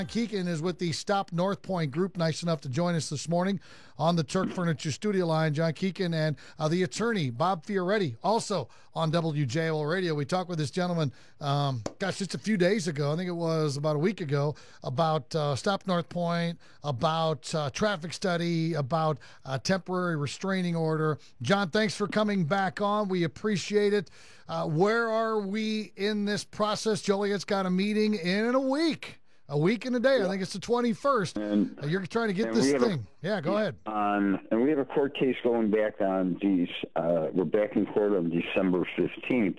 Keegan is with the Stop North Point group, nice enough to join us this morning on the Turk Furniture studio line. John Keegan and the attorney, Bob Fioretti, also on WJOL Radio. We talked with this gentleman, just a few days ago. I think it was about a week ago, about Stop North Point, about traffic study, about temporary restraining order. John, thanks for coming back on. We appreciate it. Where are we in this process? Joliet's got a meeting in a week. A week and a day. I think it's the 21st. And you're trying to get this thing. Yeah, go ahead. And we have a court case going back on these. We're back in court on December 15th.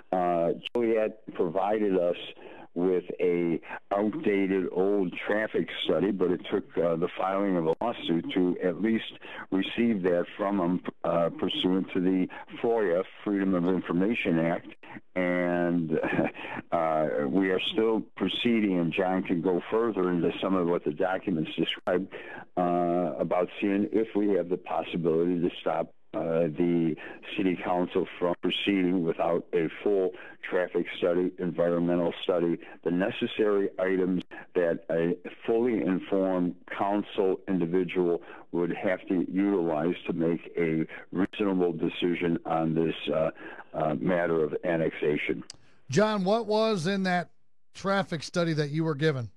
Joliet provided us with a outdated old traffic study, but it took the filing of a lawsuit to at least receive that from them pursuant to the FOIA, Freedom of Information Act. And we are still proceeding, and John can go further into some of what the documents describe about seeing if we have the possibility to stop the city council from proceeding without a full traffic study, environmental study, the necessary items that a fully informed council individual would have to utilize to make a reasonable decision on this matter of annexation. John, what was in that traffic study that you were given?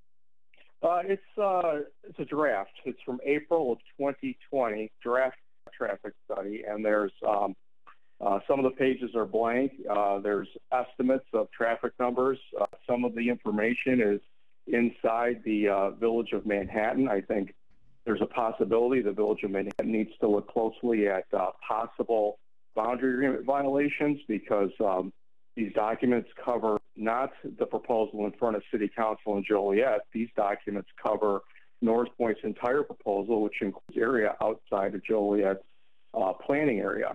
It's a draft. It's from April of 2020, draft traffic study, and there's some of the pages are blank. There's estimates of traffic numbers. Some of the information is inside the Village of Manhattan. I think there's a possibility the Village of Manhattan needs to look closely at possible boundary agreement violations, because these documents cover not the proposal in front of City Council in Joliet. These documents cover North Point's entire proposal, which includes area outside of Joliet's planning area.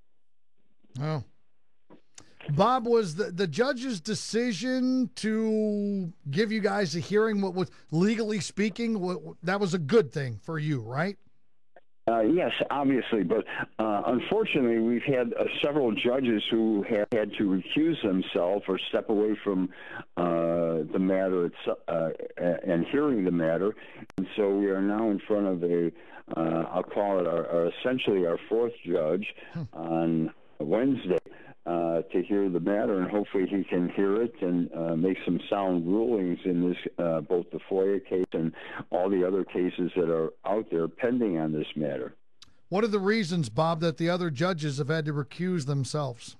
Oh. Bob, was the judge's decision to give you guys a hearing, what was, legally speaking, that was a good thing for you, right? Yes, obviously, but unfortunately, we've had several judges who have had to recuse themselves or step away from the matter and hearing the matter, and so we are now in front of I'll call it essentially our fourth judge on Wednesday to hear the matter, and hopefully he can hear it and make some sound rulings in this, both the FOIA case and all the other cases that are out there pending on this matter. What are the reasons, Bob, that the other judges have had to recuse themselves?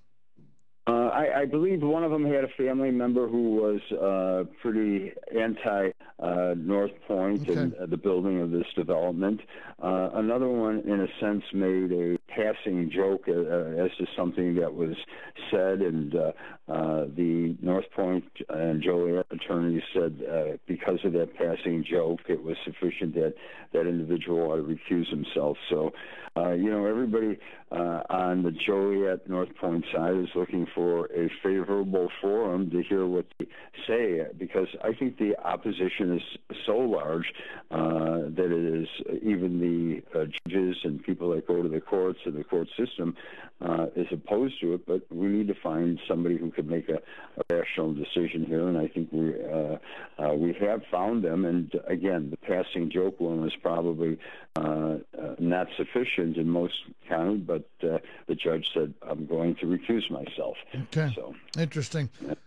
I believe one of them had a family member who was pretty anti-North Point and the building of this development. Another one, in a sense, made a passing joke as to something that was said, and the North Point and Joliet attorneys said because of that passing joke, it was sufficient that that individual ought to recuse himself. So, everybody on the Joliet North Point side is looking for a favorable forum to hear what they say, because I think the opposition is so large that it is, even the judges and people that go to the courts and the court system is opposed to it. But we need to find somebody who could make a rational decision here, and I think we have found them. And again, the passing joke one was probably not sufficient in most counties, but the judge said, I'm going to recuse myself. Okay. So interesting.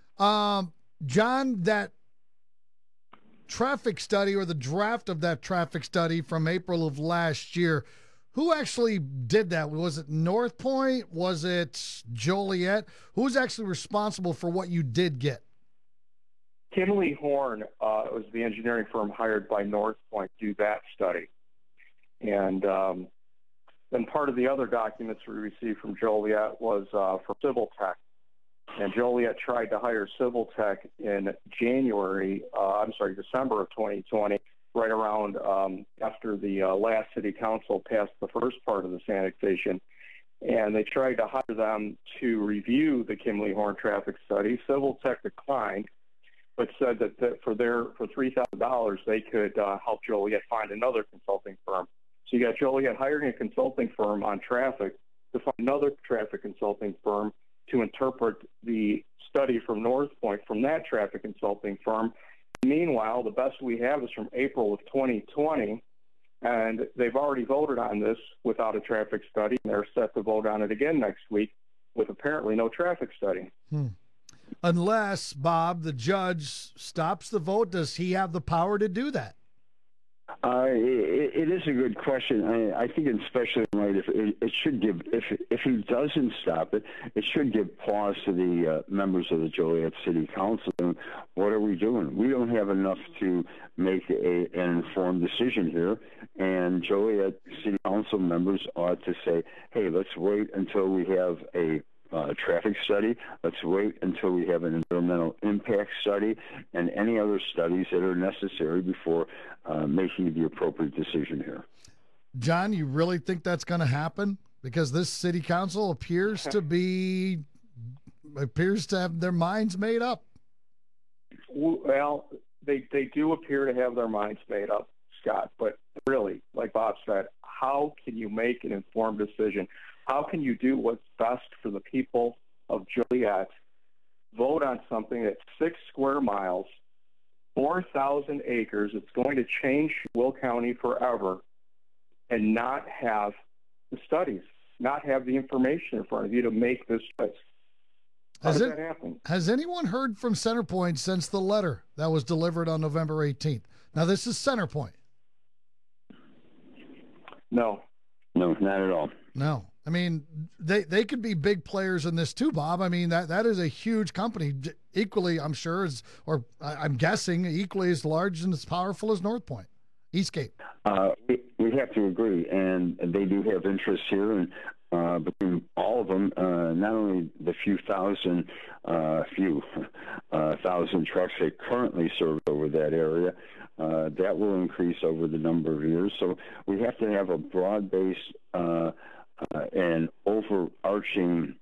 John, that traffic study, or the draft of that traffic study from April of last year, who actually did that? Was it North Point? Was it Joliet? Who's actually responsible for what you did get? Kimley Horn was the engineering firm hired by North Point to do that study. And then part of the other documents we received from Joliet was for Civil Tech. And Joliet tried to hire Civil Tech in December of 2020, right around after the last city council passed the first part of this annexation. And they tried to hire them to review the Kimley Horn traffic study. Civil Tech declined, but said that for $3,000 they could help Joliet find another consulting firm. So you got Joliet hiring a consulting firm on traffic to find another traffic consulting firm to interpret the study from North Point from that traffic consulting firm. Meanwhile, the best we have is from April of 2020, and they've already voted on this without a traffic study, and they're set to vote on it again next week with apparently no traffic study. Unless, Bob, the judge stops the vote, does he have the power to do that? It is a good question. I think, especially in light, it should give, if he doesn't stop it, it should give pause to the members of the Joliet City Council. And what are we doing? We don't have enough to make an informed decision here. And Joliet City Council members ought to say, hey, let's wait until we have a traffic study. Let's wait until we have an environmental impact study and any other studies that are necessary before making the appropriate decision here. John, you really think that's going to happen? Because this city council appears to have their minds made up. Well, they do appear to have their minds made up, Scott. But really, like Bob said, how can you make an informed decision? How can you do what's best for the people of Joliet, vote on something that's 6 square miles, 4,000 acres, it's going to change Will County forever, and not have the studies, not have the information in front of you to make this choice? How does that happen? Has anyone heard from Centerpoint since the letter that was delivered on November 18th? Now, this is Centerpoint. No, not at all. No. I mean, they could be big players in this too, Bob. I mean, that is a huge company, equally, I'm sure, I'm guessing, equally as large and as powerful as North Point, Eastgate. We have to agree, and they do have interests here, and between all of them, not only the few thousand trucks that currently serve over that area, that will increase over the number of years. So we have to have a broad-based and overarching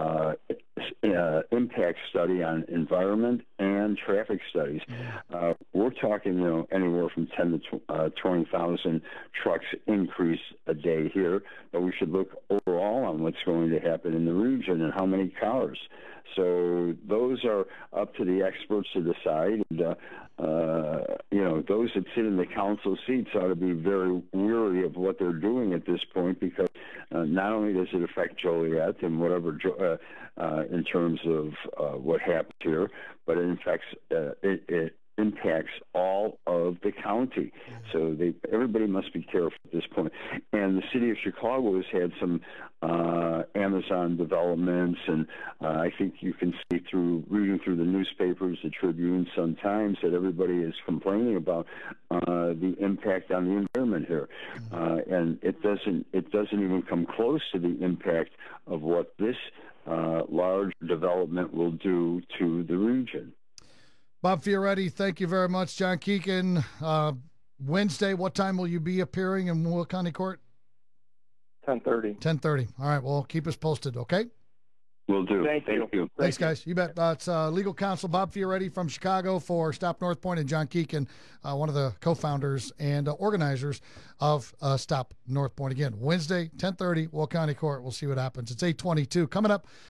impact study on environment and traffic studies. We're talking, anywhere from 10 to 20,000 trucks increase a day here, but we should look overall on what's going to happen in the region and how many cars. So those are up to the experts to decide. And, those that sit in the council seats ought to be very weary of what they're doing at this point, because not only does it affect Joliet and whatever in terms of what happens here, but it impacts all of the county. So everybody must be careful at this point. And the city of Chicago has had some Amazon developments, and I think you can see through reading through the newspapers, the Tribune, Sun-Times, that everybody is complaining about the impact on the environment here. And it doesn't even come close to the impact of what this large development will do to the region. Bob Fioretti, thank you very much. John Keegan, Wednesday, what time will you be appearing in Will County Court? 10:30. 10:30. All right, well, keep us posted, okay? Will do. Thank you. Thanks, guys. You bet. It's legal counsel Bob Fioretti from Chicago for Stop North Point, and John Keegan, one of the co-founders and organizers of Stop North Point. Again, Wednesday, 10:30, Will County Court. We'll see what happens. It's 8:22. Coming up